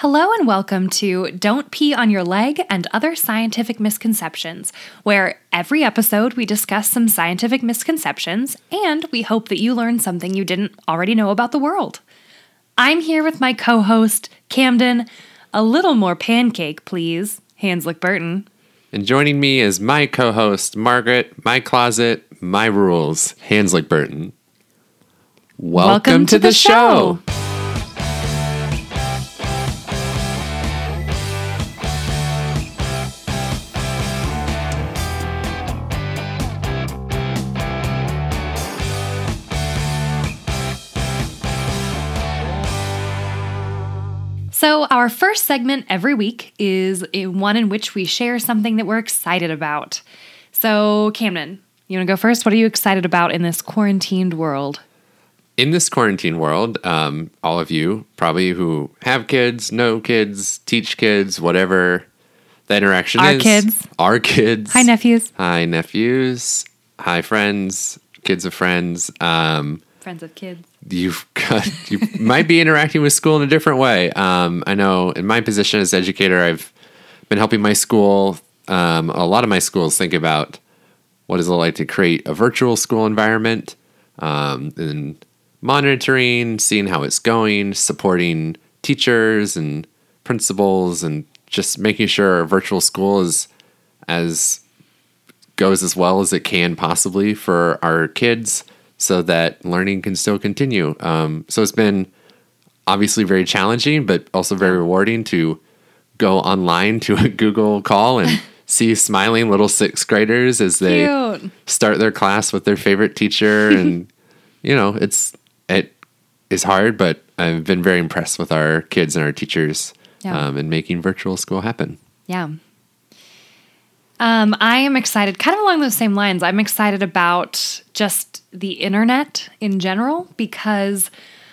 Hello and welcome to Don't Pee on Your Leg and Other Scientific Misconceptions, where every episode we discuss some scientific misconceptions and we hope that you learn something you didn't already know about the world. I'm here with my co-host, Camden. A little more pancake, please. Hanslick Burton. And joining me is my co-host, Margaret, my closet, my rules, Hanslick Burton. Welcome to the show. So our first segment every week is one in which we share something that we're excited about. So Camden, you want to go first? What are you excited about in this quarantined world? In this quarantine world, all of you probably who have kids, know kids, teach kids, whatever the interaction is. Our kids. Hi, nephews. Hi, nephews. Hi, friends. Kids of friends. Friends of kids. You might be interacting with school in a different way. I know in my position as educator, I've been helping my school. A lot of my schools think about what is it like to create a virtual school environment, and monitoring, seeing how it's going, supporting teachers and principals, and just making sure our virtual school goes as well as it can possibly for our kids, so that learning can still continue. So it's been obviously very challenging, but also very rewarding to go online to a Google call and see smiling little sixth graders as they start their class with their favorite teacher. And, it is hard, but I've been very impressed with our kids and our teachers in making virtual school happen. Yeah. I am excited, kind of along those same lines. I'm excited about just the internet in general, because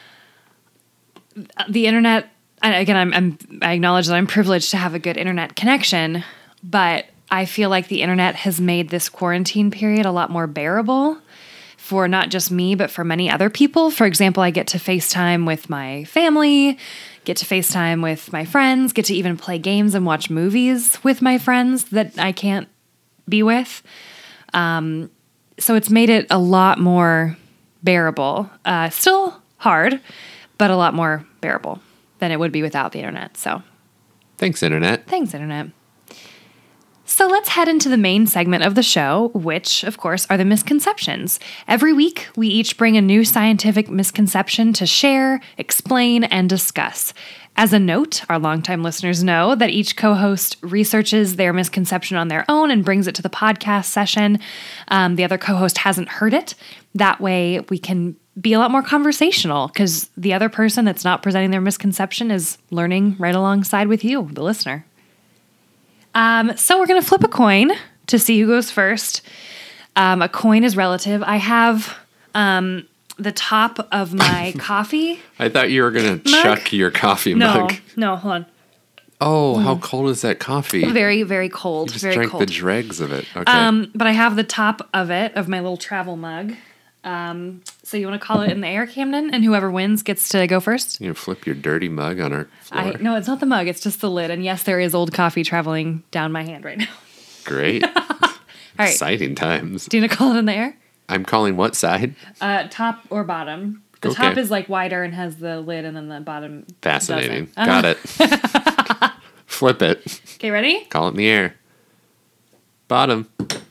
the internet, again, I acknowledge that I'm privileged to have a good internet connection, but I feel like the internet has made this quarantine period a lot more bearable for not just me, but for many other people. For example, I get to FaceTime with my family, get to FaceTime with my friends, get to even play games and watch movies with my friends that I can't be with. So it's made it a lot more bearable. Still hard, but a lot more bearable than it would be without the internet. So thanks, internet. Thanks, internet. So let's head into the main segment of the show, which, of course, are the misconceptions. Every week, we each bring a new scientific misconception to share, explain, and discuss. As a note, our longtime listeners know that each co-host researches their misconception on their own and brings it to the podcast session. The other co-host hasn't heard it. That way, we can be a lot more conversational, because the other person that's not presenting their misconception is learning right alongside with you, the listener. So we're going to flip a coin to see who goes first. A coin is relative. I have the top of my coffee. I thought you were going to chuck your coffee mug. No, hold on. Oh, how cold is that coffee? Very, very cold. You just very drank cold. the dregs of it. Okay. But I have the top of it, of my little travel mug. So you want to call it in the air, Camden? And whoever wins gets to go first? You flip your dirty mug on our floor. No, it's not the mug. It's just the lid. And yes, there is old coffee traveling down my hand right now. Great. All right. Exciting times. Do you want to call it in the air? I'm calling what side? Top or bottom. The top is like wider and has the lid, and then the bottom Fascinating. doesn't. Got it. Flip it. Okay, ready? Call it in the air. Bottom.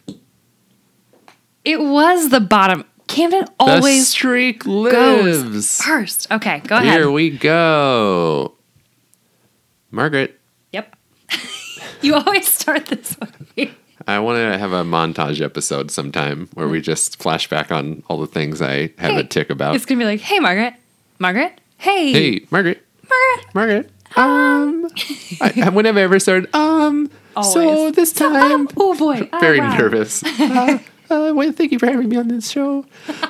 It was the bottom. Camden always the streak lives. goes first. Okay, go ahead. Here we go. Margaret. Yep. You always start this way. I want to have a montage episode sometime where we just flash back on all the things I have a tick about. It's going to be like, hey, Margaret. Margaret. Hey. Hey, Margaret. Margaret. Margaret. When have I ever started? Always. So this time. Oh, boy. Very wow. nervous. Well, thank you for having me on this show.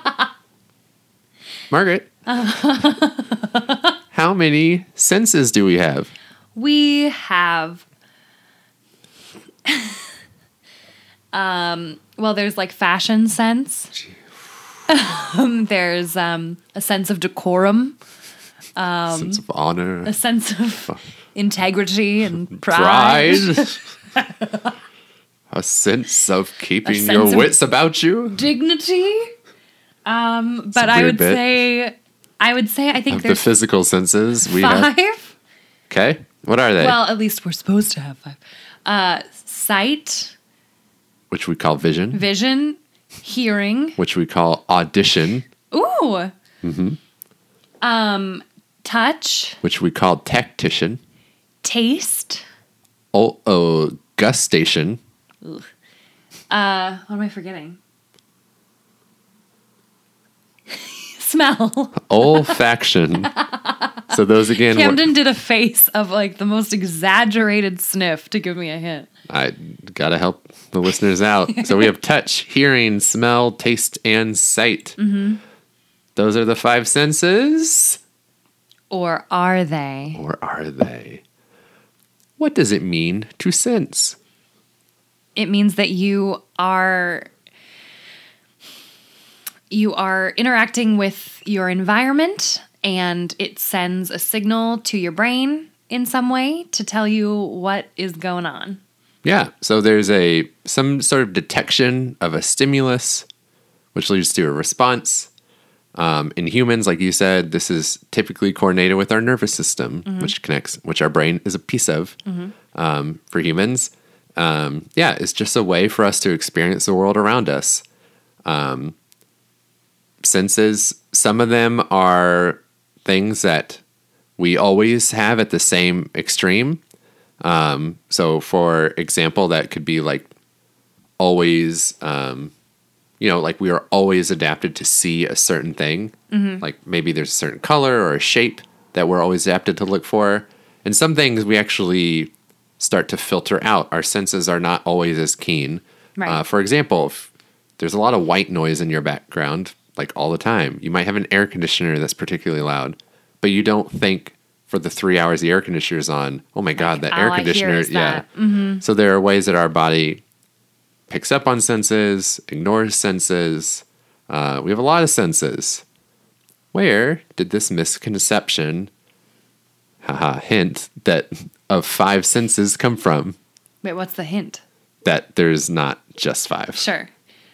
Margaret. How many senses do we have? We have... well, there's like fashion sense. There's a sense of decorum. sense of honor. a sense of integrity and pride. A sense of keeping sense your of wits about you. Dignity. But a I weird would bit. say, I think Of the there's physical senses we 5. have. Okay. What are they? Well, at least we're supposed to have 5. Sight, Which we call vision. vision, hearing. Which we call audition. Ooh. Touch, Which we call tactician. taste. Gustation. What am I forgetting? Smell. Olfaction. So those again. Camden did a face of like the most exaggerated sniff to give me a hint. I gotta help the listeners out. So we have touch, hearing, smell, taste, and sight. Those are the 5 senses. Or are they? Or are they? What does it mean to sense? It means that you are interacting with your environment and it sends a signal to your brain in some way to tell you what is going on. Yeah. So there's some sort of detection of a stimulus, which leads to a response. In humans, like you said, this is typically coordinated with our nervous system, which our brain is a piece of. For humans, it's just a way for us to experience the world around us. Senses, some of them are things that we always have at the same extreme. So, for example, that could be like always. Like we are always adapted to see a certain thing. Like maybe there's a certain color or a shape that we're always adapted to look for. And some things we actually start to filter out. Our senses are not always as keen. Right. For example, if there's a lot of white noise in your background, like all the time, you might have an air conditioner that's particularly loud, but you don't think for the 3 hours the air conditioner is on, oh my God, that air all I hear conditioner. is that. So there are ways that our body picks up on senses, ignores senses. We have a lot of senses. Where did this misconception, hint, that of 5 senses come from? Wait, what's the hint? That there's not just 5. Sure.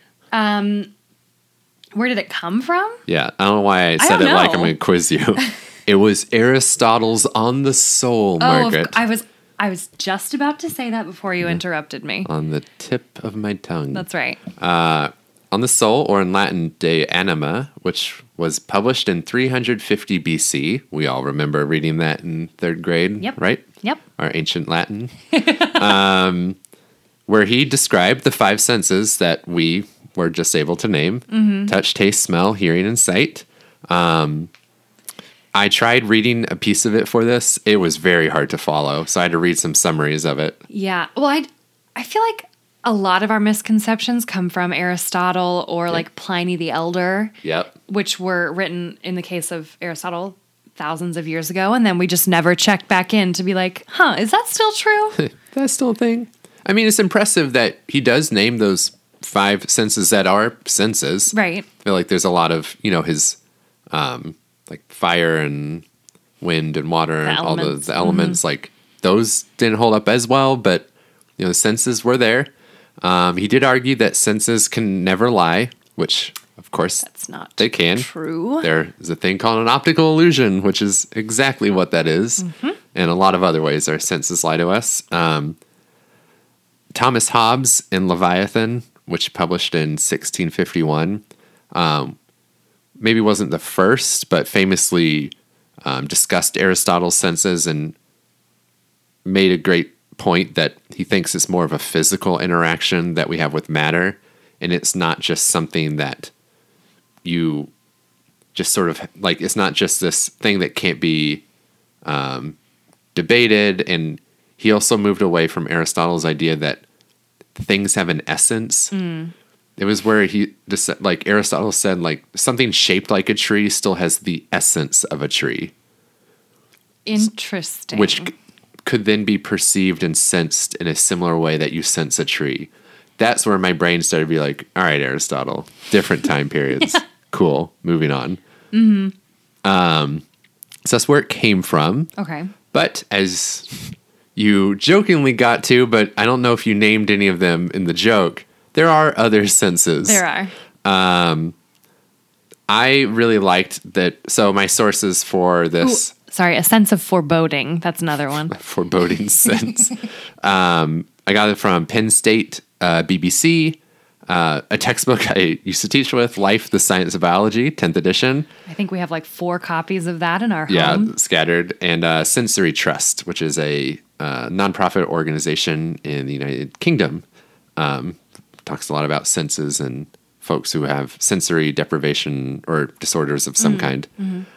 Where did it come from? Yeah, I don't know why I said don't it like I'm know. going to quiz you. It was Aristotle's On the Soul, Margaret. I was just about to say that before you interrupted me. On the tip of my tongue. That's right. On the Soul, or in Latin, De Anima, which was published in 350 BC. We all remember reading that in 3rd grade, Yep. right? Yep. Our ancient Latin. Where he described the 5 senses that we were just able to name. Touch, taste, smell, hearing, and sight. I tried reading a piece of it for this. It was very hard to follow, so I had to read some summaries of it. Yeah. Well, I feel like a lot of our misconceptions come from Aristotle or like Pliny the Elder. Yep. Which were written, in the case of Aristotle, thousands of years ago. And then we just never checked back in to be like, is that still true? That's still a thing. I mean, it's impressive that he does name those 5 senses that are senses. Right. I feel like there's a lot of, his like fire and wind and water and all the elements. Like those didn't hold up as well, but the senses were there. He did argue that senses can never lie, which of course That's not they can. true. There is a thing called an optical illusion, which is exactly what that is. And a lot of other ways our senses lie to us. Thomas Hobbes in Leviathan, which published in 1651, maybe wasn't the first, but famously discussed Aristotle's senses and made a great point that he thinks it's more of a physical interaction that we have with matter, and it's not just something that you just sort of like, it's not just this thing that can't be debated. And he also moved away from Aristotle's idea that things have an essence. It was where he just, like Aristotle said, like something shaped like a tree still has the essence of a tree. Interesting. Which could then be perceived and sensed in a similar way that you sense a tree. That's where my brain started to be like, all right, Aristotle, different time periods. Cool. Moving on. So that's where it came from. Okay. But as you jokingly got to, but I don't know if you named any of them in the joke, there are other senses. There are. I really liked that. So my sources for this... Ooh, sorry, a sense of foreboding. That's another one. Foreboding sense. I got it from Penn State, BBC, a textbook I used to teach with, Life, the Science of Biology, 10th edition. I think we have like 4 copies of that in our home. Yeah, scattered. And Sensory Trust, which is a nonprofit organization in the United Kingdom. Talks a lot about senses and folks who have sensory deprivation or disorders of some kind.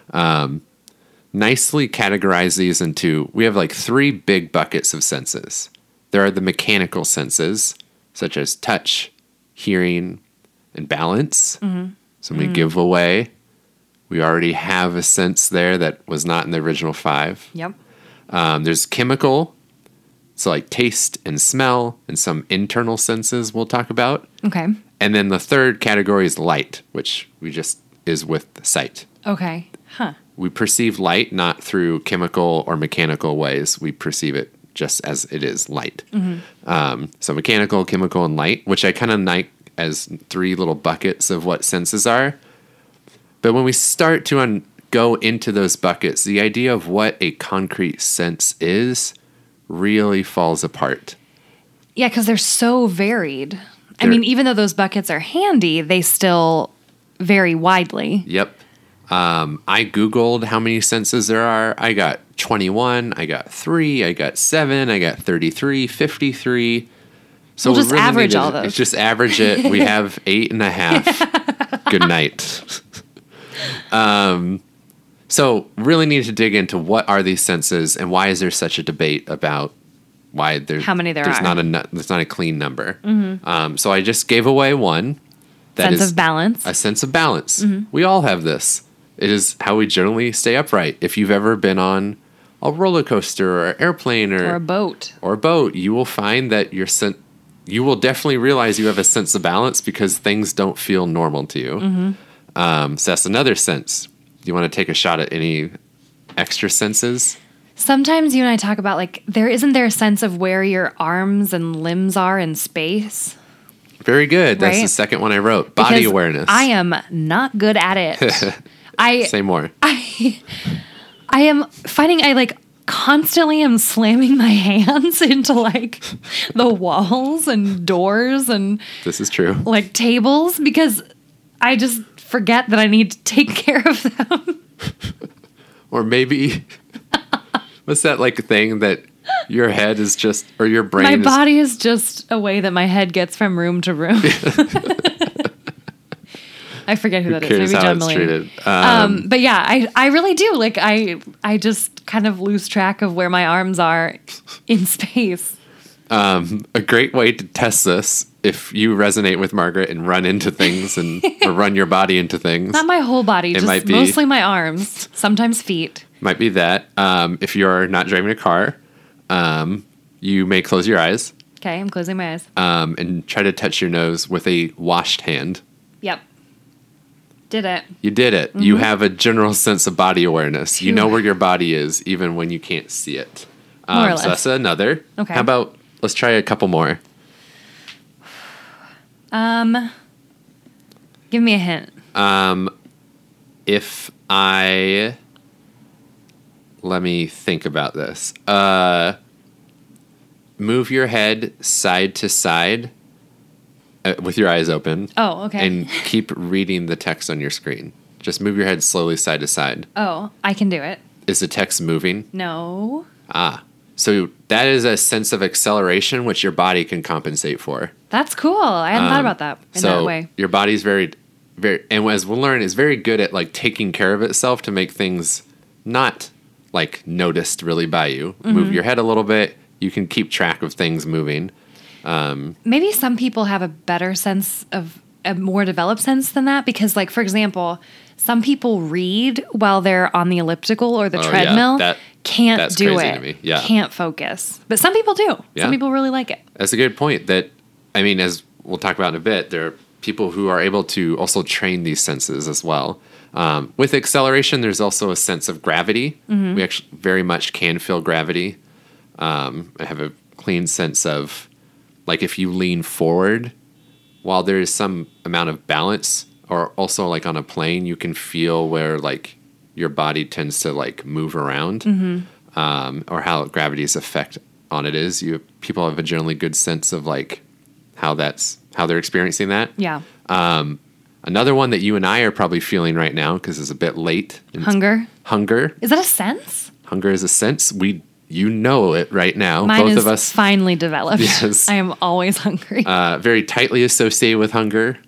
Nicely categorize these into, we have like 3 big buckets of senses. There are the mechanical senses, such as touch, hearing, and balance. So when we give away, we already have a sense there that was not in the original 5. Yep. There's chemical, so like taste and smell, and some internal senses we'll talk about. Okay. And then the third category is light, which is with sight. Okay. Huh. We perceive light not through chemical or mechanical ways. We perceive it just as it is, light. So mechanical, chemical, and light, which I kind of like as 3 little buckets of what senses are. But when we start to go into those buckets, the idea of what a concrete sense is really falls apart. Yeah, because they're so varied. I mean, even though those buckets are handy, they still vary widely. Yep. I Googled how many senses there are. I got 21, I got 3, I got 7, I got 33, 53. So we'll just average all those. Just average it. We have 8.5. Good night. So really need to dig into what are these senses and why is there such a debate about why how many there are. There's not a clean number. So I just gave away one. That sense is of balance. A sense of balance. We all have this. It is how we generally stay upright. If you've ever been on a roller coaster or airplane or a boat, you will find that you will definitely realize you have a sense of balance because things don't feel normal to you. So that's another sense. Do you want to take a shot at any extra senses? Sometimes you and I talk about like isn't there a sense of where your arms and limbs are in space? Very good. That's right? the second one I wrote. Body Because awareness. I am not good at it. Say more. I am finding I like constantly am slamming my hands into like the walls and doors and this is true. like tables because I just forget that I need to take care of them. Or maybe what's that like thing that your head is just, or your brain My body is just a way that my head gets from room to room. I forget who that is. Maybe John Mulaney. But yeah, I really do. Like I just kind of lose track of where my arms are in space. A great way to test this, if you resonate with Margaret and run into things or run your body into things. Not my whole body, just mostly my arms, sometimes feet. Might be that. If you're not driving a car, you may close your eyes. Okay, I'm closing my eyes. And try to touch your nose with a washed hand. Yep. Did it. You did it. You have a general sense of body awareness. You know where your body is, even when you can't see it. More or less. So that's another. Okay. How about, let's try a couple more. Give me a hint. Let me think about this. Move your head side to side with your eyes open. Oh, okay. And keep reading the text on your screen. Just move your head slowly side to side. Oh, I can do it. Is the text moving? No. So that is a sense of acceleration which your body can compensate for. That's cool. I hadn't thought about that in that way. Your body's very, very, and as we'll learn, is very good at like taking care of itself to make things not like noticed really by you. Move your head a little bit. You can keep track of things moving. Maybe some people have a better sense of a more developed sense than that because, like, for example, some people read while they're on the elliptical or the treadmill. Can't do crazy it. To me. Yeah. Can't focus. But some people do. Yeah. Some people really like it. That's a good point. That, I mean, as we'll talk about in a bit, there are people who are able to also train these senses as well. With acceleration, there's also a sense of gravity. We actually very much can feel gravity. I have a clean sense of, like, if you lean forward, while there is some amount of balance, or also like on a plane, you can feel where like your body tends to like move around, or how gravity's effect on it is. People have a generally good sense of like how they're experiencing that. Yeah. Another one that you and I are probably feeling right now, because it's a bit late. Hunger. Hunger. Is that a sense? Hunger is a sense. You know it right now. Mine Both is of us. finely developed. Yes. I am always hungry. Very tightly associated with hunger.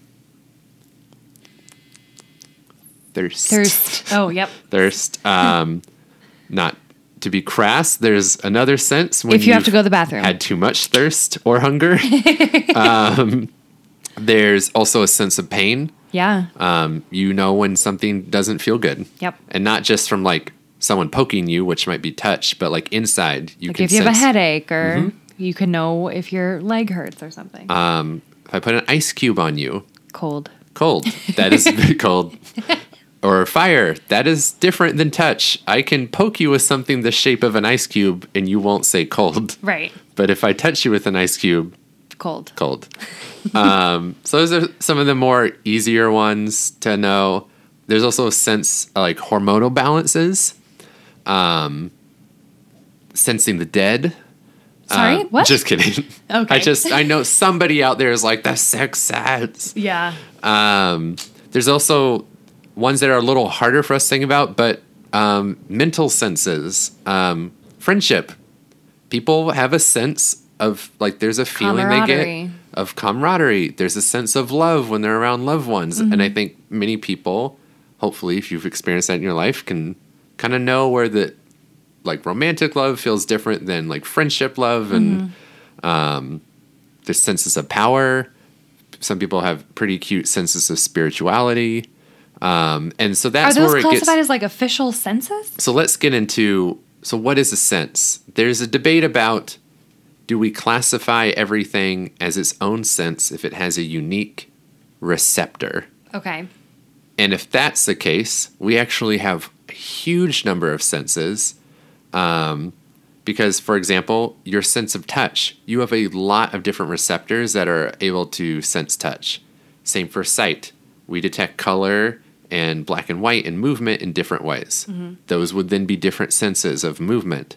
Thirst. Oh, yep. Thirst. Not to be crass, there's another sense when If you have to go to the bathroom. had too much thirst or hunger. There's also a sense of pain. Yeah. You know when something doesn't feel good. Yep. And not just from like someone poking you, which might be touch, but like inside you Like can if you have a sense. headache, or you can know if your leg hurts or something. If I put an ice cube on you, Cold. cold. That is cold. Or fire. That is different than touch. I can poke you with something the shape of an ice cube and you won't say cold. Right. But if I touch you with an ice cube, Cold. cold. So those are some of the more easier ones to know. There's also a sense like hormonal balances. Sensing the dead. Sorry, what? Just kidding. Okay. I know somebody out there is like, the sex sense. Yeah. There's also ones that are a little harder for us to think about, but mental senses, friendship. People have a sense of, like, there's a feeling they Camaraderie. get of camaraderie. There's a sense of love when they're around loved ones. And I think many people, hopefully, if you've experienced that in your life, can kind of know where the, like, romantic love feels different than, like, friendship love. And there's senses of power. Some people have pretty cute senses of spirituality. And so that's Are those where it classified gets. as like official senses? So let's get into. So what is a sense? There's a debate about, do we classify everything as its own sense if it has a unique receptor? Okay. And if that's the case, we actually have a huge number of senses. Because, for example, your sense of touch, you have a lot of different receptors that are able to sense touch. Same for sight. We detect color and black and white and movement in different ways. Those would then be different senses of movement.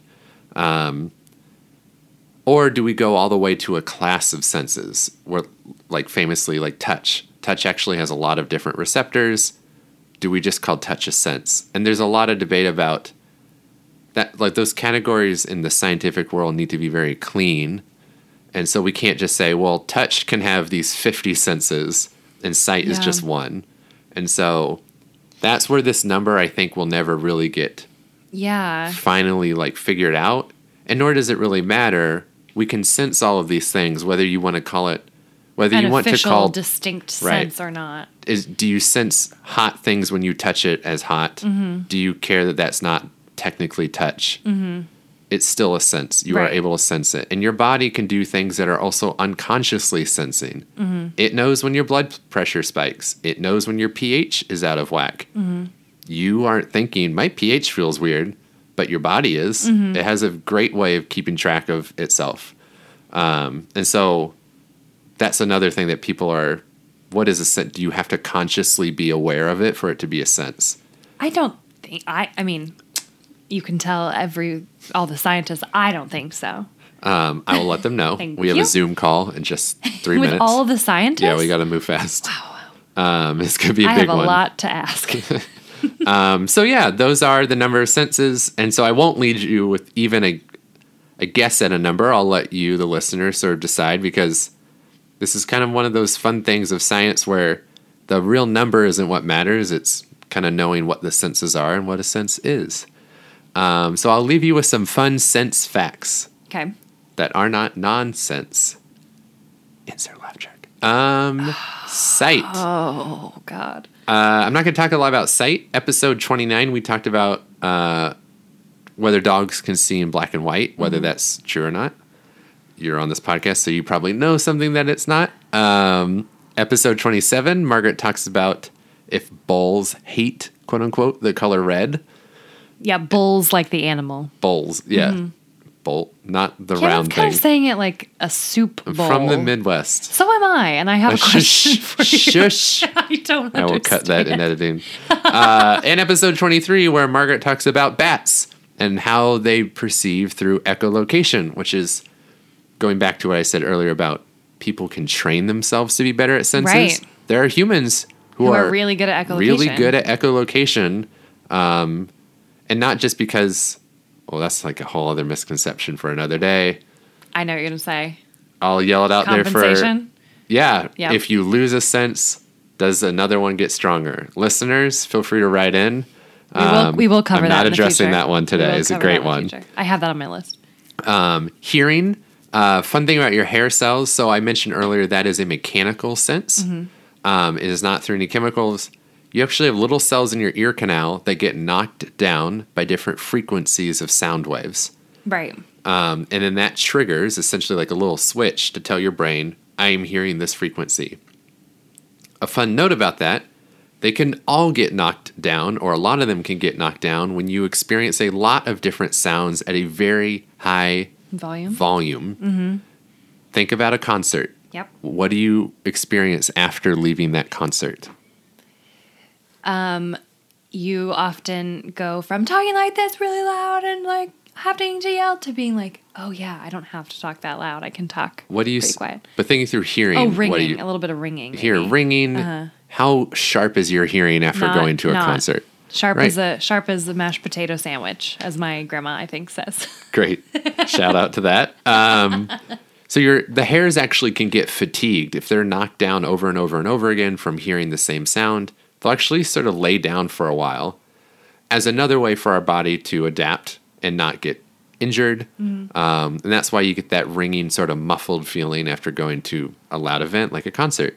Or do we go all the way to a class of senses where, like, famously, like touch? Touch actually has a lot of different receptors. Do we just call touch a sense? And there's a lot of debate about that. Like, those categories in the scientific world need to be very clean. And so we can't just say, well, touch can have these 50 senses and sight is Yeah. just one. And so that's where this number, I think, will never really get Yeah. finally, like, figured out. And nor does it really matter. We can sense all of these things, whether you want to call it, whether An you want to official, call, distinct Right. sense or not. do you sense hot things when you touch it as hot? Do you care that that's not technically touch? It's still a sense. You are Right. able to sense it. And your body can do things that are also unconsciously sensing. It knows when your blood pressure spikes. It knows when your pH is out of whack. You aren't thinking, my pH feels weird, but your body is. It has a great way of keeping track of itself. And so that's another thing that people are, what is a sense? Do you have to consciously be aware of it for it to be a sense? I don't think, I mean, you can tell all the scientists, I don't think so. I will let them know. Thank We have you. a Zoom call in just 3 With minutes. all of the scientists? Yeah, we got to move fast. Wow. It's going to be a I big have a one. lot to ask. So yeah, those are the number of senses. And so I won't lead you with even a guess at a number. I'll let you, the listener, sort of decide, because this is kind of one of those fun things of science where the real number isn't what matters. It's kind of knowing what the senses are and what a sense is. So I'll leave you with some fun sense facts Okay. that are not nonsense. Insert laugh track. Sight. Oh, God. I'm not going to talk a lot about sight. Episode 29, we talked about whether dogs can see in black and white, whether that's true or not. You're on this podcast, so you probably know something that it's not. Episode 27, Margaret talks about if bulls hate, quote unquote, the color red. Yeah, bulls like the animal. Bulls, yeah. Bull, not the Yeah, round I'm kind thing. of saying it like a soup bowl. From the Midwest. So am I, and I have a question for you. Shush. I don't understand. I will cut that in editing. In episode 23, where Margaret talks about bats and how they perceive through echolocation, which is going back to what I said earlier about people can train themselves to be better at senses. Right. There are humans who are really good at echolocation. Really good at echolocation. And not just because, well, that's like a whole other misconception for another day. I know what you're going to say. I'll yell it out there for... Compensation? Yeah. Yep. If you lose a sense, does another one get stronger? Listeners, feel free to write in. We will cover I'm that not in the addressing future. that one today. It's a great one. I have that on my list. Hearing. Fun thing about your hair cells. So I mentioned earlier that is a mechanical sense. It is not through any chemicals. You actually have little cells in your ear canal that get knocked down by different frequencies of sound waves. Right. And then that triggers essentially like a little switch to tell your brain, I am hearing this frequency. A fun note about that, they can all get knocked down, or a lot of them can get knocked down when you experience a lot of different sounds at a very high volume. Think about a concert. Yep. What do you experience after leaving that concert? You often go from talking like this really loud and like having to yell to being like, oh yeah, I don't have to talk that loud. I can talk What do you pretty quiet. But thinking through hearing, Ringing. what do you A little bit of ringing. hear? maybe. Ringing. How sharp is your hearing after going to a concert? Sharp Right. sharp as a mashed potato sandwich, as my grandma I think says. Great. Shout out to that. So the hairs actually can get fatigued if they're knocked down over and over and over again from hearing the same sound. They'll actually sort of lay down for a while as another way for our body to adapt and not get injured. And that's why you get that ringing sort of muffled feeling after going to a loud event like a concert.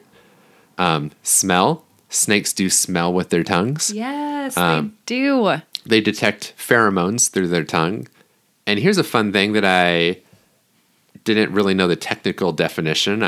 Smell. Snakes do smell with their tongues. Yes, they do. They detect pheromones through their tongue. And here's a fun thing that I didn't really know the technical definition.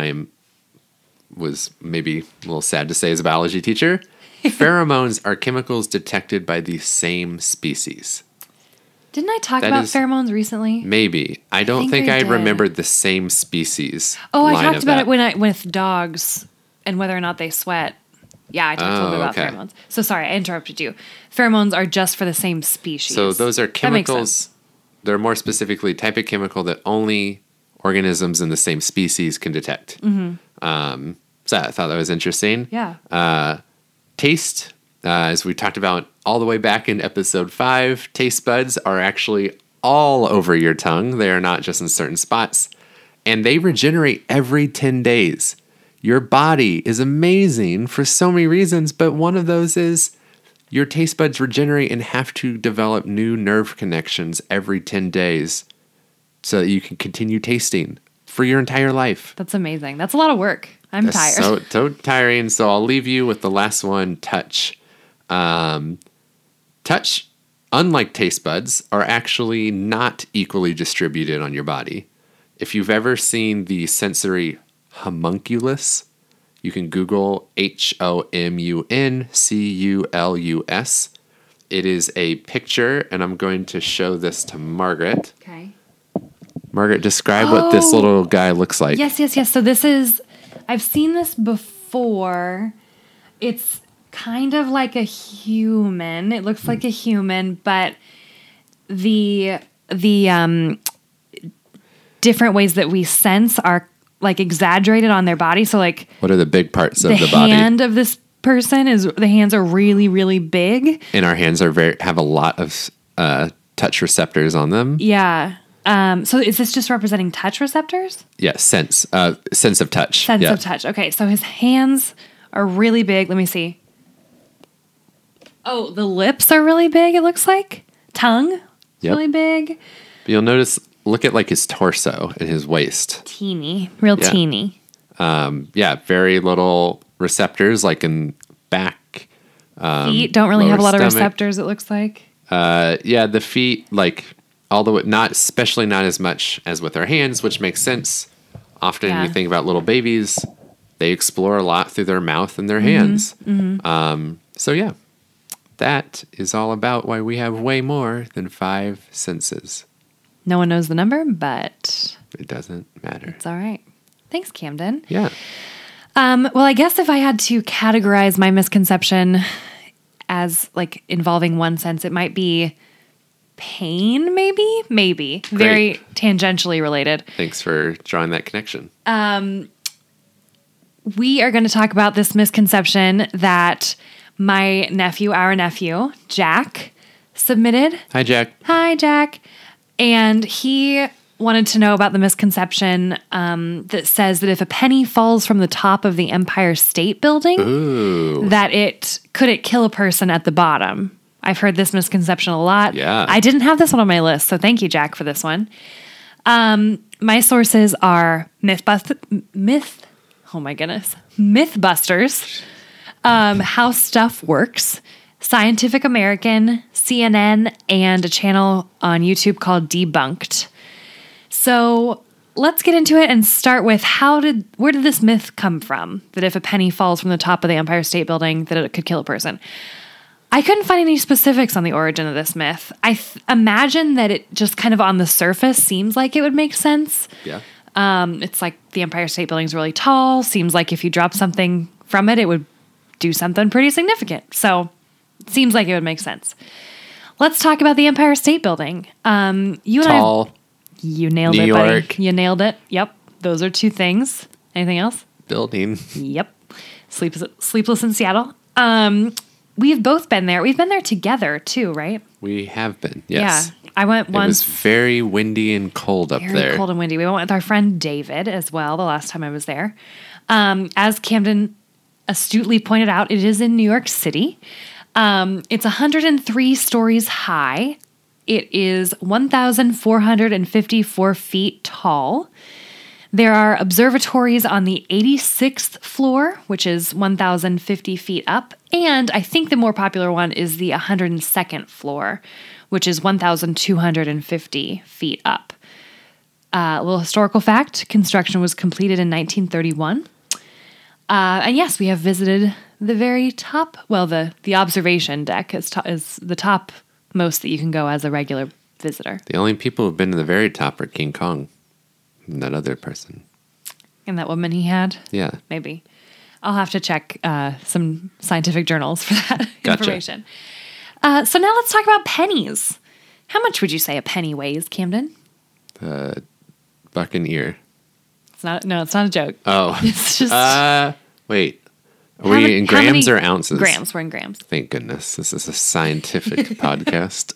Was maybe a little sad to say as a biology teacher. Pheromones are chemicals detected by the same species. Didn't I talk That about is- pheromones recently? Maybe. I don't think I I did. remembered the same species. Oh, I line talked of about that. it with dogs and whether or not they sweat. Yeah, I talked a little bit about okay. pheromones. So sorry, I interrupted you. Pheromones are just for the same species. So those are That makes chemicals. sense. They're more specifically type of chemical that only organisms in the same species can detect. So I thought that was interesting. Yeah. Taste, as we talked about all the way back in episode 5, taste buds are actually all over your tongue. They are not just in certain spots. And they regenerate every 10 days. Your body is amazing for so many reasons, but one of those is your taste buds regenerate and have to develop new nerve connections every 10 days so that you can continue tasting for your entire life. That's amazing. That's a lot of work. I'm That's tired. so tiring. So I'll leave you with the last one, touch. Touch, unlike taste buds, are actually not equally distributed on your body. If you've ever seen the sensory homunculus, you can Google HOMUNCULUS. It is a picture, and I'm going to show this to Margaret. Okay. Margaret, describe what this little guy looks like. Yes. So I've seen this before. It's kind of like a human. It looks like a human, but the different ways that we sense are like exaggerated on their body. So like What are the big parts of the the body? hand of this person the hands are really, really big. And our hands have a lot of touch receptors on them. Yeah. So is this just representing touch receptors? Yeah, sense of touch. Sense Yeah. of touch. Okay, so his hands are really big. Let me see. Oh, the lips are really big, it looks like. Tongue is Yep. really big. But you'll notice, look at like his torso and his waist. Teeny. Real Yeah. teeny. Yeah, very little receptors like in back. Feet don't really lower have a lot of stomach. receptors, it looks like. Yeah, the feet, like all the way, especially not as much as with our hands, which makes sense. Often Yeah. you think about little babies, they explore a lot through their mouth and their hands. So yeah, that is all about why we have way more than 5 senses. No one knows the number, but It doesn't matter. it's all right. Thanks, Camden. Yeah. Well, I guess if I had to categorize my misconception as like involving one sense, it might be pain, maybe. Great. Very tangentially related. Thanks for drawing that connection. We are going to talk about this misconception that our nephew, Jack, submitted. Hi, Jack. Hi, Jack. And he wanted to know about the misconception that says that if a penny falls from the top of the Empire State Building, Ooh. that could it kill a person at the bottom. I've heard this misconception a lot. Yeah. I didn't have this one on my list, so thank you, Jack, for this one. My sources are Mythbusters, How Stuff Works, Scientific American, CNN, and a channel on YouTube called Debunked. So let's get into it and start with where did this myth come from? That if a penny falls from the top of the Empire State Building, that it could kill a person. I couldn't find any specifics on the origin of this myth. I imagine that it just kind of on the surface seems like it would make sense. Yeah. It's like the Empire State Building is really tall. Seems like if you drop something from it, it would do something pretty significant. So it seems like it would make sense. Let's talk about the Empire State Building. You and Tall. you nailed New it, York. buddy. You nailed it. Yep. Those are 2 things. Anything else? Building. Yep. Sleepless in Seattle. We've both been there. We've been there together too, right? We have been. Yes. Yeah. I went It was once. very windy and cold up Very there. cold and windy. We went with our friend David as well the last time I was there. As Camden astutely pointed out, it is in New York City. It's 103 stories high. It is 1,454 feet tall. There are observatories on the 86th floor, which is 1,050 feet up. And I think the more popular one is the 102nd floor, which is 1,250 feet up. A little historical fact, construction was completed in 1931. And yes, we have visited the very top, well, the observation deck is the top most that you can go as a regular visitor. The only people who've been to the very top are King Kong and that other person. And that woman he had? Yeah. Maybe. I'll have to check some scientific journals for that Gotcha. information. So now let's talk about pennies. How much would you say a penny weighs, Camden? Buck and ear. It's not a joke. Oh. It's just Wait. Are we in grams or ounces? Grams. We're in grams. Thank goodness. This is a scientific podcast.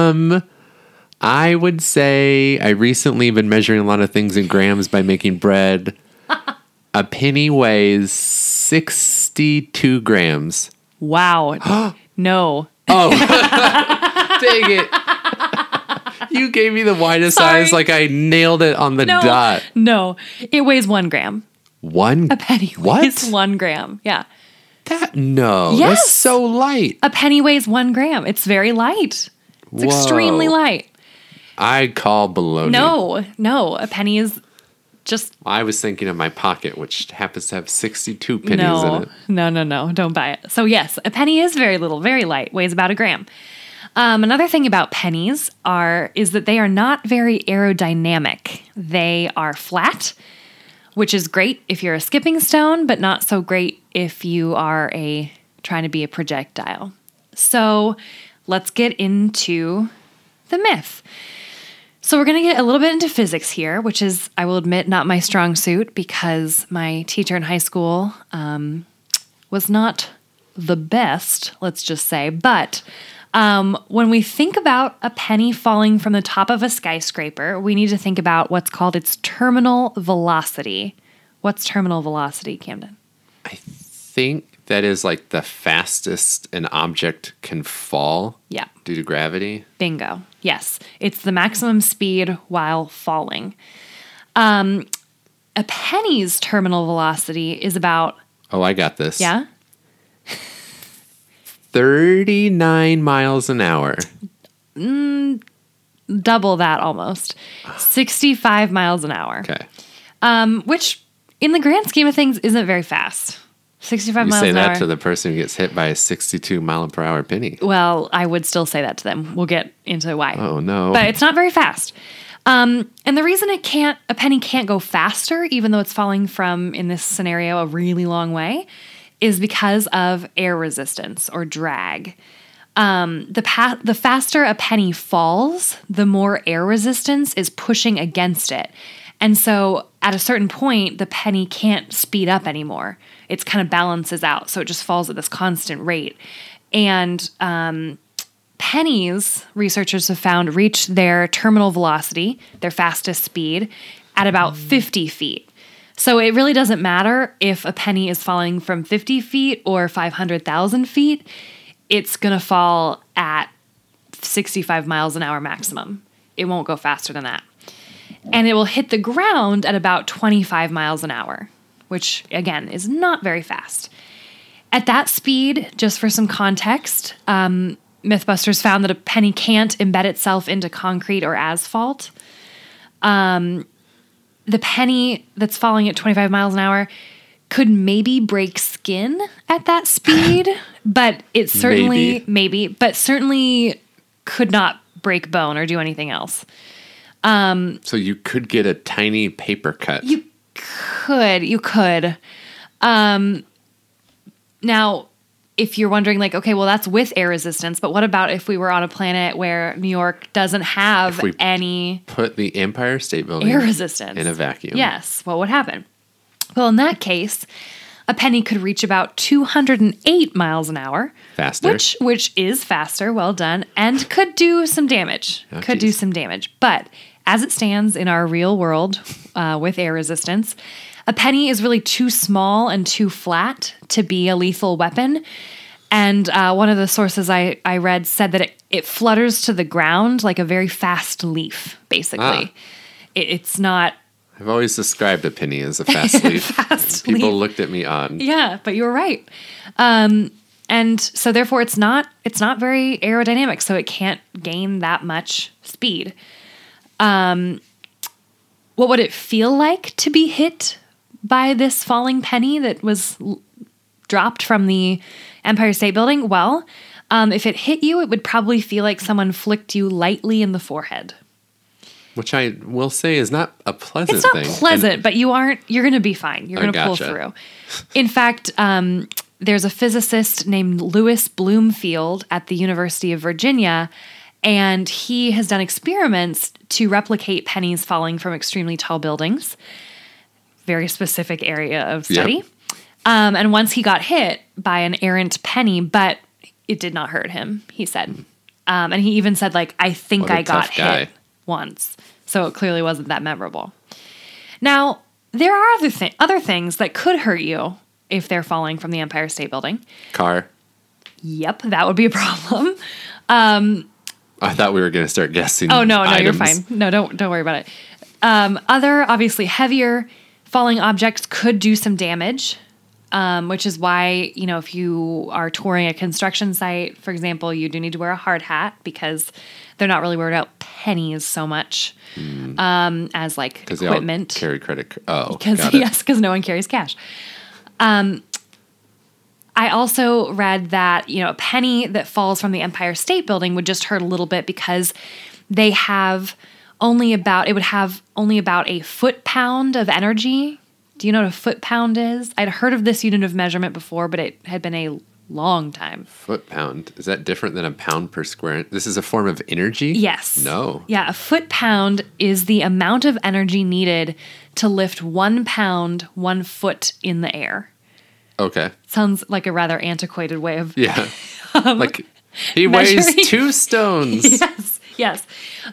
I would say I recently been measuring a lot of things in grams by making bread. A penny weighs 62 grams. Wow. No. Oh, dang it. You gave me the widest Sorry. eyes like I nailed it on the dot. No. It weighs 1 gram. A penny What? weighs 1 gram. Yeah. No. Yes. That's so light. A penny weighs 1 gram. It's very light. It's Whoa. extremely light. I call baloney. No. A penny is just I was thinking of my pocket, which happens to have 62 pennies in it. No. Don't buy it. So yes, a penny is very little, very light, weighs about 1 gram. Another thing about pennies is that they are not very aerodynamic. They are flat, which is great if you're a skipping stone, but not so great if you are trying to be a projectile. So let's get into the myth. So we're going to get a little bit into physics here, which is, I will admit, not my strong suit because my teacher in high school was not the best, let's just say. But when we think about a penny falling from the top of a skyscraper, we need to think about what's called its terminal velocity. What's terminal velocity, Camden? I think that is like the fastest an object can fall Yeah. due to gravity. Bingo. Yes. It's the maximum speed while falling. A penny's terminal velocity is about... Oh, I got this. Yeah? 39 miles an hour. Double that almost. 65 miles an hour. Okay. Which, in the grand scheme of things, isn't very fast. 65 You miles say an that hour. to the person who gets hit by a 62 mile per hour penny. Well, I would still say that to them. We'll get into why. Oh, no. But it's not very fast. And the reason a penny can't go faster, even though it's falling from, in this scenario, a really long way, is because of air resistance or drag. The faster a penny falls, the more air resistance is pushing against it. And so at a certain point, the penny can't speed up anymore. It's kind of balances out. So it just falls at this constant rate. And pennies, researchers have found, reach their terminal velocity, their fastest speed, at about 50 feet. So it really doesn't matter if a penny is falling from 50 feet or 500,000 feet. It's going to fall at 65 miles an hour maximum. It won't go faster than that. And it will hit the ground at about 25 miles an hour, which, again, is not very fast. At that speed, just for some context, Mythbusters found that a penny can't embed itself into concrete or asphalt. The penny that's falling at 25 miles an hour could maybe break skin at that speed, but it certainly, but certainly could not break bone or do anything else. So you could get a tiny paper cut. You could. Now, if you're wondering, like, okay, well, that's with air resistance, but what about if we were on a planet where New York doesn't have any put the Empire State Building air resistance in a vacuum? Yes. What would happen? Well, in that case, a penny could reach about 208 miles an hour. Faster. Which is faster, well done, and could do some damage. But as it stands in our real world with air resistance, a penny is really too small and too flat to be a lethal weapon. And one of the sources I read said that it flutters to the ground like a very fast leaf, basically. It's not... I've always described a penny as a fast leaf. People looked at me odd. Yeah, but you were right. And so therefore it's not very aerodynamic, so it can't gain that much speed. What would it feel like to be hit by this falling penny that was dropped from the Empire State Building? Well, if it hit you, it would probably feel like someone flicked you lightly in the forehead. Which I will say is not a pleasant thing. It's not pleasant, but you're going to be fine. You're going to pull through. In fact, there's a physicist named Louis Bloomfield at the University of Virginia, and he has done experiments to replicate pennies falling from extremely tall buildings. Very specific area of study. Yep. And once he got hit by an errant penny, but it did not hurt him, he said. And he even said, like, I think I got hit once. So it clearly wasn't that memorable. Now, there are other things that could hurt you if they're falling from the Empire State Building. Car. Yep, that would be a problem. I thought we were going to start guessing. Oh, no, items. You're fine. No, don't worry about it. Other, obviously, heavier falling objects could do some damage, which is why, if you are touring a construction site, for example, you do need to wear a hard hat because they're not really worried about pennies so much as like equipment. They all carry credit. Oh, because no one carries cash. I also read that, a penny that falls from the Empire State Building would just hurt a little bit because it would have only about a foot-pound of energy. Do you know what a foot-pound is? I'd heard of this unit of measurement before, but it had been a long time. Foot-pound. Is that different than a pound per square? This is a form of energy? Yes. No. Yeah, a foot-pound is the amount of energy needed to lift 1 pound 1 foot in the air. Okay. Sounds like a rather antiquated way of... Yeah. Like, he weighs 2 stones. Yes.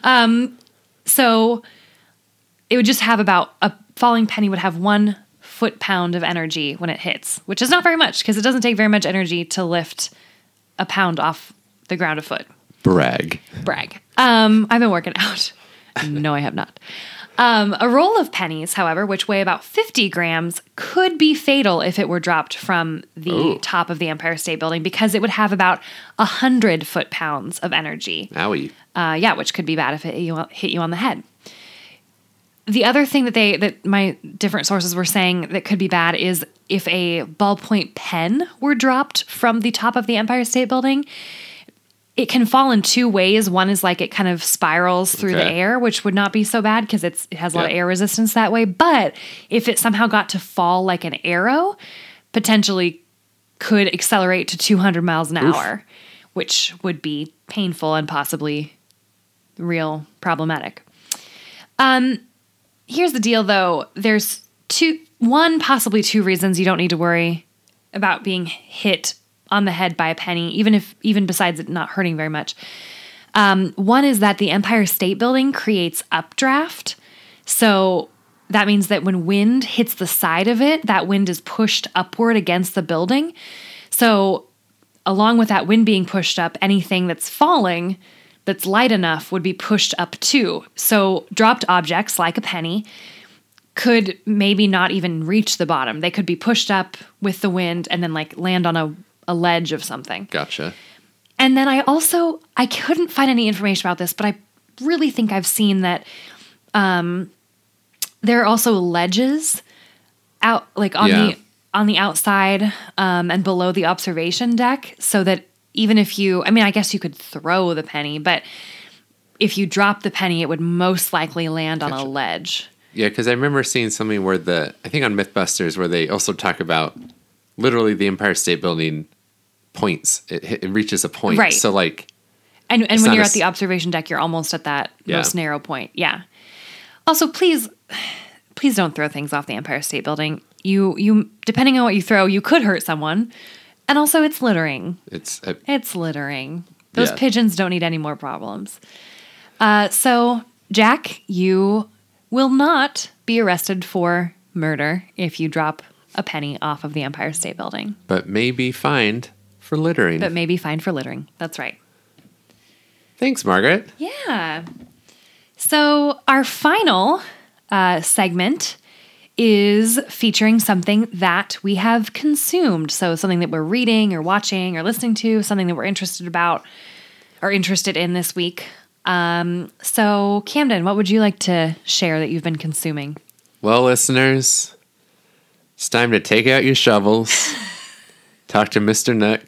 So it would just have a falling penny would have 1 foot-pound of energy when it hits, which is not very much because it doesn't take very much energy to lift a pound off the ground a foot. Brag. I've been working out. No, I have not. A roll of pennies, however, which weigh about 50 grams, could be fatal if it were dropped from the top of the Empire State Building because it would have about 100 foot-pounds of energy. Owie. Which could be bad if it hit you on the head. The other thing that my different sources were saying that could be bad is if a ballpoint pen were dropped from the top of the Empire State Building. It can fall in two ways. One is like it kind of spirals through the air, which would not be so bad because it has a lot of air resistance that way. But if it somehow got to fall like an arrow, potentially could accelerate to 200 miles an hour, which would be painful and possibly real problematic. Here's the deal, though. There's possibly two reasons you don't need to worry about being hit on the head by a penny, even besides it not hurting very much. One is that the Empire State Building creates updraft. So that means that when wind hits the side of it, that wind is pushed upward against the building. So along with that wind being pushed up, anything that's falling that's light enough would be pushed up too. So dropped objects like a penny could maybe not even reach the bottom. They could be pushed up with the wind and then like land on a ledge of something. Gotcha. And then I couldn't find any information about this, but I really think I've seen that there are also ledges out like on the outside and below the observation deck, so that even if I guess you could throw the penny, but if you drop the penny, it would most likely land on a ledge. Yeah, because I remember seeing something where I think on Mythbusters, where they also talk about literally the Empire State Building points. It reaches a point. Right. So like, and when you're at the observation deck, you're almost at that most narrow point. Yeah. Also, please don't throw things off the Empire State Building. You depending on what you throw, you could hurt someone. And also, it's littering. It's littering. Those pigeons don't need any more problems. So, Jack, you will not be arrested for murder if you drop a penny off of the Empire State Building. But may be fined for littering. That's right. Thanks, Margaret. Yeah. So, our final segment is featuring something that we have consumed. So something that we're reading or watching or listening to, something that we're interested in this week. So Camden, what would you like to share that you've been consuming? Well, listeners, it's time to take out your shovels, talk to Mr. Nook,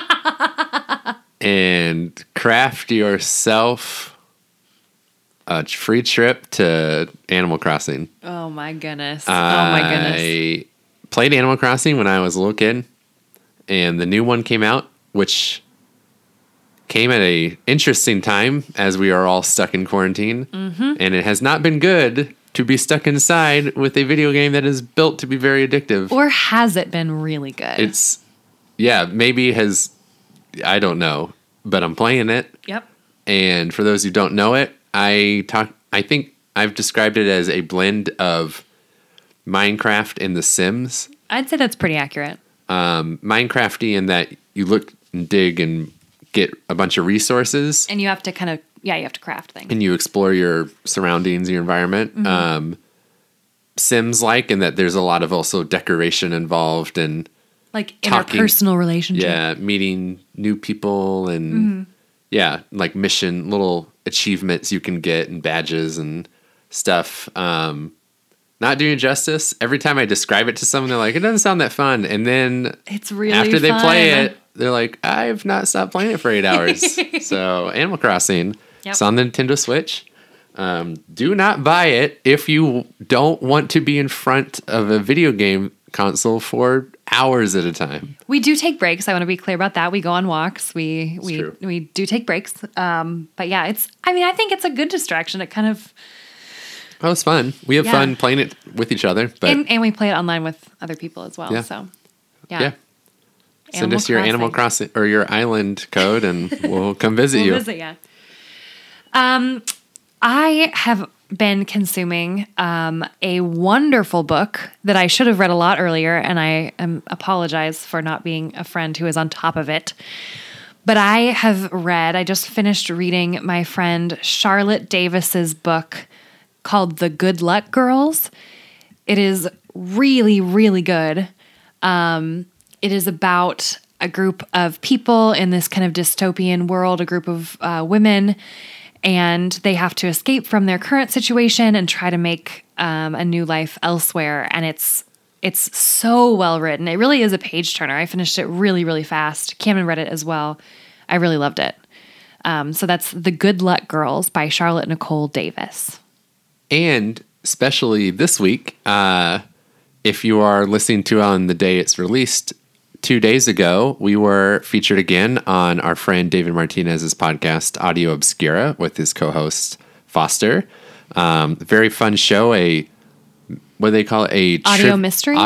and craft yourself a free trip to Animal Crossing. Oh my goodness. I played Animal Crossing when I was a little kid, and the new one came out, which came at an interesting time as we are all stuck in quarantine. Mm-hmm. And it has not been good to be stuck inside with a video game that is built to be very addictive. Or has it been really good? Maybe I don't know, but I'm playing it. Yep. And for those who don't know it, I think I've described it as a blend of Minecraft and The Sims. I'd say that's pretty accurate. Minecrafty in that you look and dig and get a bunch of resources. And you have to you have to craft things. And you explore your surroundings, your environment. Mm-hmm. Sims-like in that there's a lot of also decoration involved and like interpersonal relationships. Yeah, meeting new people and like mission, little achievements you can get and badges and stuff. Not doing justice. Every time I describe it to someone, they're like, it doesn't sound that fun. And then it's really after they play it, they're like, I've not stopped playing it for 8 hours. So Animal Crossing. Yep. It's on the Nintendo Switch. Do not buy it if you don't want to be in front of a video game console for hours at a time. We do take breaks. I want to be clear about that. We go on walks. We do take breaks. But yeah, I think it's a good distraction. It kind of... Oh, it's fun. We have fun playing it with each other. But and we play it online with other people as well. Yeah. So, yeah. Send us your Animal Crossing or your island code and we'll come visit you. I have been consuming a wonderful book that I should have read a lot earlier, and I apologize for not being a friend who is on top of it. But I just finished reading my friend Charlotte Davis's book called The Good Luck Girls. It is really, really good. It is about a group of people in this kind of dystopian world, a group of women, and they have to escape from their current situation and try to make a new life elsewhere. And it's so well written. It really is a page turner. I finished it really, really fast. Cameron read it as well. I really loved it. So that's The Good Luck Girls by Charlotte Nicole Davis. And especially this week, if you are listening to on the day it's released, 2 days ago, we were featured again on our friend David Martinez's podcast, Audio Obscura, with his co-host Foster. Very fun show. What do they call it? Audio mystery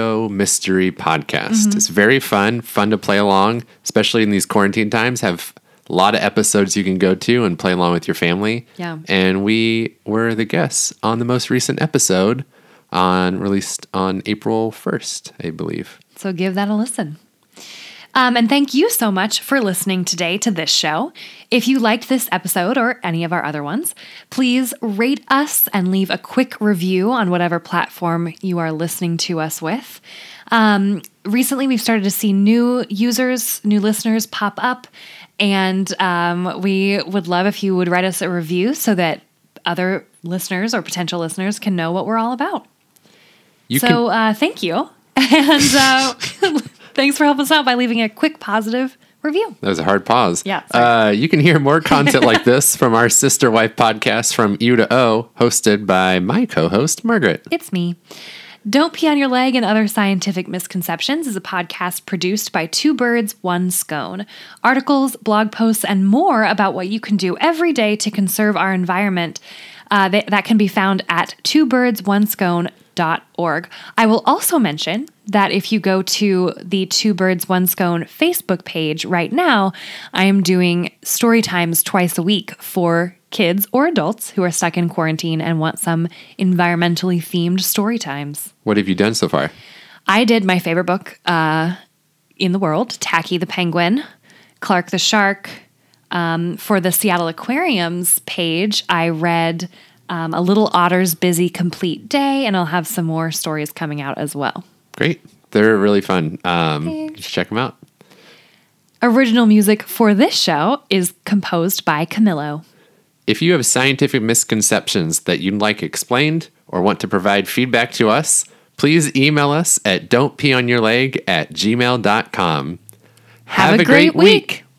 podcast. It's very fun to play along, especially in these quarantine times. Have a lot of episodes you can go to and play along with your family. Yeah. And we were the guests on the most recent episode released on April 1st, I believe. So give that a listen. And thank you so much for listening today to this show. If you liked this episode or any of our other ones, please rate us and leave a quick review on whatever platform you are listening to us with. Recently, we've started to see new listeners pop up, and we would love if you would write us a review so that other listeners or potential listeners can know what we're all about. Thank you. And thanks for helping us out by leaving a quick positive review. That was a hard pause. Yeah. You can hear more content like this from our Sister Wife podcast From U to O, hosted by my co-host, Margaret. It's me. Don't Pee on Your Leg and Other Scientific Misconceptions is a podcast produced by Two Birds, One Scone. Articles, blog posts, and more about what you can do every day to conserve our environment that can be found at twobirdsOneScone.org. I will also mention that if you go to the Two Birds, One Scone Facebook page right now, I am doing story times twice a week for kids or adults who are stuck in quarantine and want some environmentally themed story times. What have you done so far? I did my favorite book in the world, Tacky the Penguin, Clark the Shark. For the Seattle Aquariums page, I read A Little Otter's Busy Complete Day, and I'll have some more stories coming out as well. Great. They're really fun. Just check them out. Original music for this show is composed by Camillo. If you have scientific misconceptions that you'd like explained or want to provide feedback to us, please email us at don'tpeeonyourleg@gmail.com. Have a great week.